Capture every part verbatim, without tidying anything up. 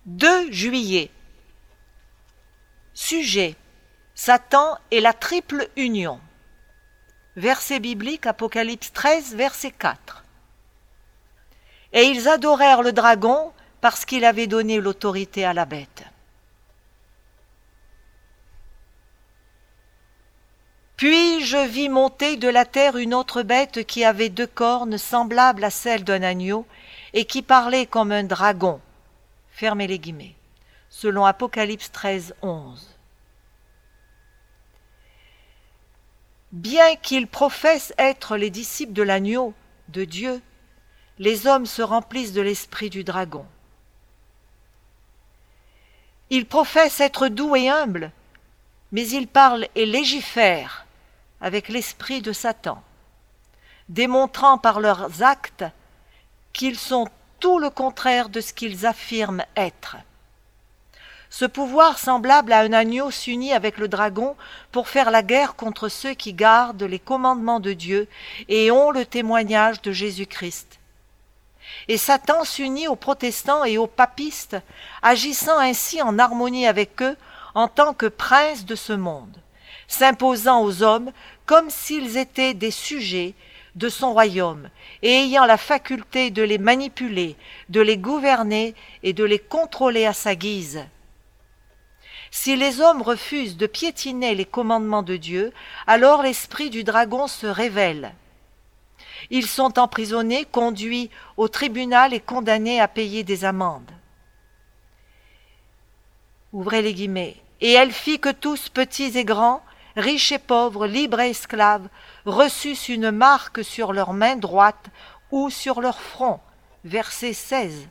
deux juillet. Sujet: Satan et la triple union. Verset biblique, Apocalypse treize, verset quatre. Et ils adorèrent le dragon parce qu'il avait donné l'autorité à la bête. Puis je vis monter de la terre une autre bête qui avait deux cornes semblables à celles d'un agneau et qui parlait comme un dragon. Fermez les guillemets. Selon Apocalypse treize, onze. Bien qu'ils professent être les disciples de l'agneau, de Dieu, les hommes se remplissent de l'esprit du dragon. Ils professent être doux et humbles, mais ils parlent et légifèrent avec l'esprit de Satan, démontrant par leurs actes qu'ils sont tout le contraire de ce qu'ils affirment être. Ce pouvoir semblable à un agneau s'unit avec le dragon pour faire la guerre contre ceux qui gardent les commandements de Dieu et ont le témoignage de Jésus-Christ. Et Satan s'unit aux protestants et aux papistes, agissant ainsi en harmonie avec eux en tant que prince de ce monde, s'imposant aux hommes comme s'ils étaient des sujets de son royaume et ayant la faculté de les manipuler, de les gouverner et de les contrôler à sa guise. Si les hommes refusent de piétiner les commandements de Dieu, alors l'esprit du dragon se révèle. Ils sont emprisonnés, conduits au tribunal et condamnés à payer des amendes. Ouvrez les guillemets. Et elle fit que tous, petits et grands, riches et pauvres, libres et esclaves, reçussent une marque sur leur main droite ou sur leur front. Verset seize.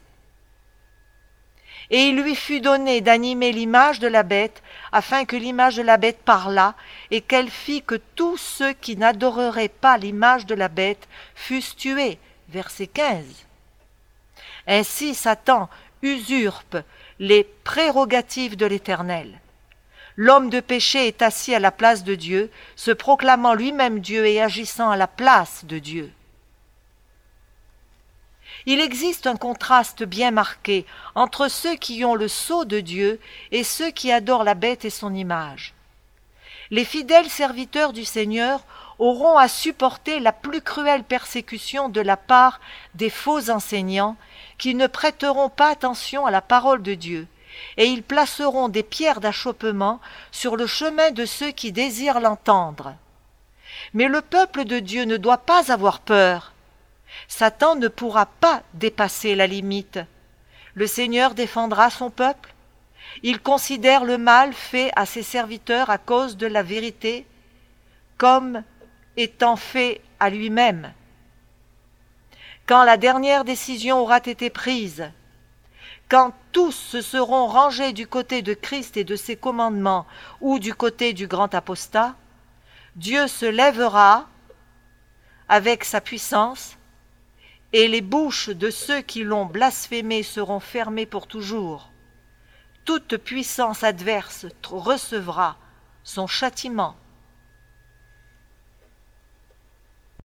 Et il lui fut donné d'animer l'image de la bête, afin que l'image de la bête parlât, et qu'elle fit que tous ceux qui n'adoreraient pas l'image de la bête fussent tués. Verset quinze. Ainsi Satan usurpe les prérogatives de l'Éternel. L'homme de péché est assis à la place de Dieu, se proclamant lui-même Dieu et agissant à la place de Dieu. Il existe un contraste bien marqué entre ceux qui ont le sceau de Dieu et ceux qui adorent la bête et son image. Les fidèles serviteurs du Seigneur auront à supporter la plus cruelle persécution de la part des faux enseignants qui ne prêteront pas attention à la parole de Dieu, et ils placeront des pierres d'achoppement sur le chemin de ceux qui désirent l'entendre. Mais le peuple de Dieu ne doit pas avoir peur. Satan ne pourra pas dépasser la limite. Le Seigneur défendra son peuple. Il considère le mal fait à ses serviteurs à cause de la vérité comme étant fait à lui-même. Quand la dernière décision aura été prise, quand tous se seront rangés du côté de Christ et de ses commandements ou du côté du grand apostat, Dieu se lèvera avec sa puissance et les bouches de ceux qui l'ont blasphémé seront fermées pour toujours. Toute puissance adverse recevra son châtiment.